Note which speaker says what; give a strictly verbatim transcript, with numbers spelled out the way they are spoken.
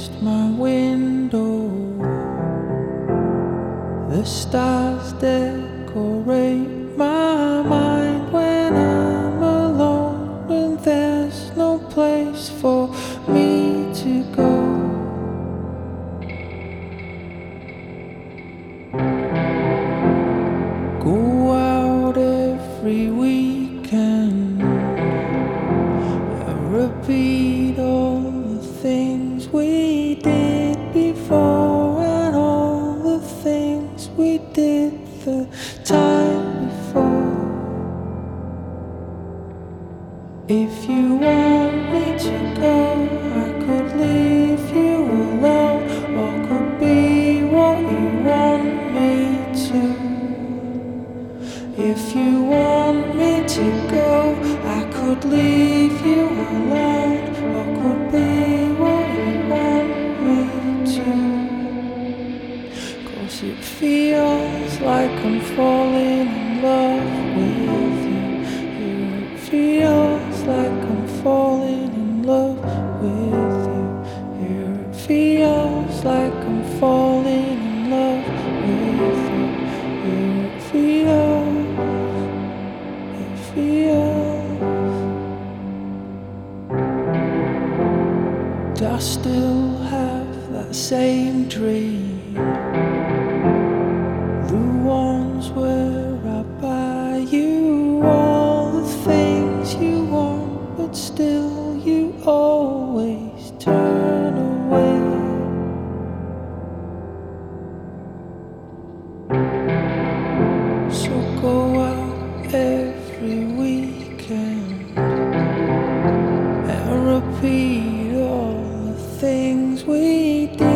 Speaker 1: past my window. The stars decorate my mind when I'm alone and there's no place for me to go. Go out every weekend and repeat all the things we did before and all the things we did the time before. If you want me to go, I could leave you alone, or could be what you want me to. If you want me to go, I could leave you alone, or could be what you want me to. 'Cause it feels like I'm falling in love with you. It feels like I'm falling in love with you. It feels like I'm falling in love with you. It feels, it feels. Do I still have that same dream? The ones where I buy you all the things you want, but still you always turn away. So go out every weekend and repeat all the things we did